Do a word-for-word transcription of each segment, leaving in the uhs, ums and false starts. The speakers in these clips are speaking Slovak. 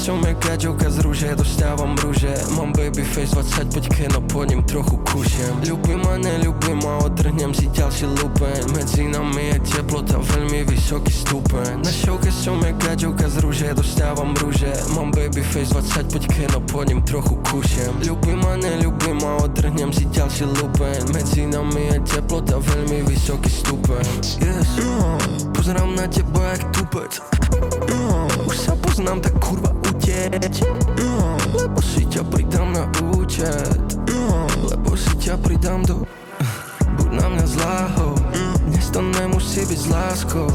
som jak gaďovka z rúže, dostávam rúže. Mám babyface dvadsaťpäť keno, po ním trochu kušiem. Ľubím a neľubím a odtrhnem si ďalší lupeň. Medzi nami je teplota, veľmi vysoký stupeň. Na šovke som jak gaďovka z rúže, dostávam rúže. Mám babyface dvadsaťpäť keno, po ním trochu kušiem. Ľubím a neľubím a odtrhnem si ďalší lupeň. Medzi nami je teplota, veľmi vysoký stupeň. Yes, pozerám na teba jak tupec. Už sa poznám, tak kurva uteč. Lebo si ťa pridám na účet. Lebo si ťa pridám do... Buď na mňa zláho. Dnes to nemusí byť s láskou.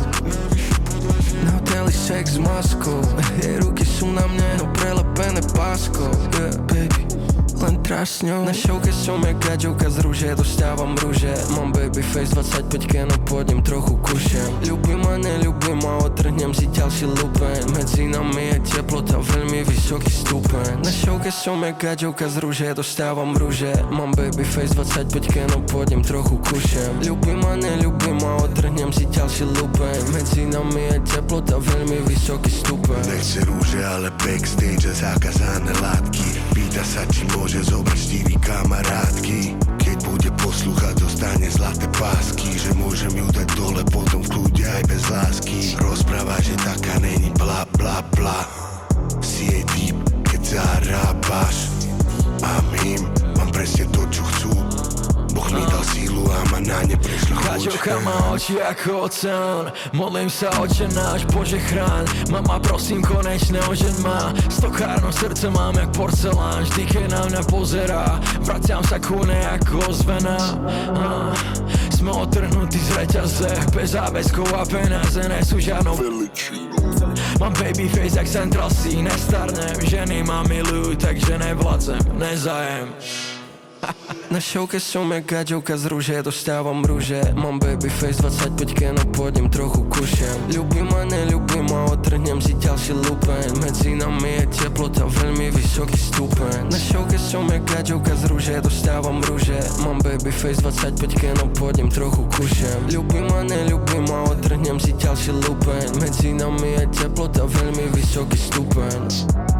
Na hoteli sex s maskou. Jej ruky sú na mne, no prelepené páskou. Yeah, baby, len trasňou. Na šovke som jak gaďovka z rúže, dostávam rúže. Mám babyface dvadsaťpäť keno, pod ním trochu kušiem. Ľubím a neľubím a odtrhnem si ďalší lupeň. Medzi nami je teplota, veľmi vysoký stupeň. Na šovke som jak gaďovka z rúže, dostávam rúže. Mám babyface dvadsaťpäť keno, pod ním trochu kušiem. Ľubím a neľubím a odtrhnem si ďalší lupeň. Medzi nami je teplota, veľmi vysoký stupeň. Nechce rúže, ale backstage a zakázané látky. Pýta sa, či môže zobrať štyri kamarátky. Keď bude poslúchať, dostane zlaté pásky. Že môžem ju dať dole, potom v kľude aj bez lásky. Rozpráva, že taká není bla bla bla. Si jej typ, keď zarábaš. A mým, mám presne to, čo chcú. Boh mi dal sílu a ma na ne prešlo chuť. Gaďovka má oči ako oceán. Modlím sa, Oče náš, Bože chráň. Mama, prosím, konečne ožeň ma. Stokárno srdce mám jak porcelán. Vždy, keď na mňa pozerá, vraciam sa ku nej ako ozvená. ah, Sme otrhnutí z reťaze, bez záväzkov a peniaze nie sú žiadnou veličinou. Mám babyface jak Central C, nestarnem. Ženy ma milujú, takže nevládzem, nezajem. Na šovke som jak gaďovka z rúže, dostávam rúže. Mám babyface dvadsaťpäť keno, pod ním trochu kušiem. Ľubím a neľubím a odtrhnem si ďalší lupeň. Medzi nami je teplota, veľmi vysoký stupeň. Na šovke som jak gaďovka z rúže, dostávam rúže. Mám babyface dvadsaťpäť keno, pod ním trochu kušiem. Ľubím a neľubím a odtrhnem si ďalší lupeň. Medzi nami je teplota, veľmi vysoký stupeň.